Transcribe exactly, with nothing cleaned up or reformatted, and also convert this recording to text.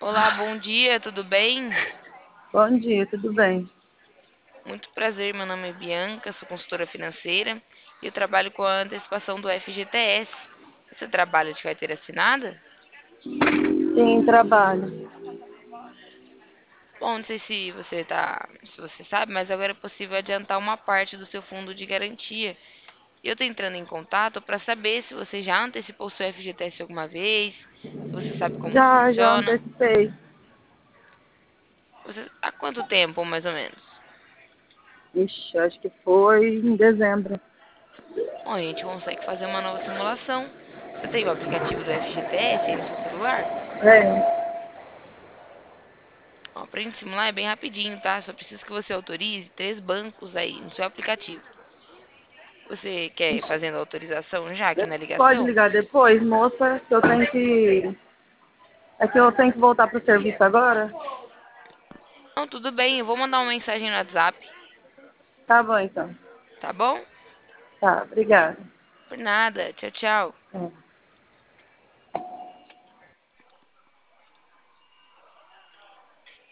Olá, bom dia, tudo bem? Bom dia, tudo bem? Muito prazer, meu nome é Bianca, sou consultora financeira e eu trabalho com a antecipação do F G T S. Você trabalha de carteira assinada? Sim, trabalho. Bom, não sei se você tá, se você sabe, mas agora é possível adiantar uma parte do seu fundo de garantia. E eu estou entrando em contato para saber se você já antecipou seu F G T S alguma vez, se você sabe como Já, já funciona. antecipei. Você, há quanto tempo, mais ou menos? Ixi, acho que foi em dezembro. Bom, a gente consegue fazer uma nova simulação. Você tem o aplicativo do F G T S aí no seu celular? É, Ó, pra gente simular é bem rapidinho, tá? Só preciso que você autorize três bancos aí no seu aplicativo. Você quer ir fazendo a autorização já aqui na pode ligação? ligar depois, moça, que eu tenho que. É que eu tenho que voltar pro serviço agora? Não, tudo bem, eu vou mandar uma mensagem no WhatsApp, Tá bom, então. tá bom? Tá, obrigada. Por nada. Tchau, tchau. É.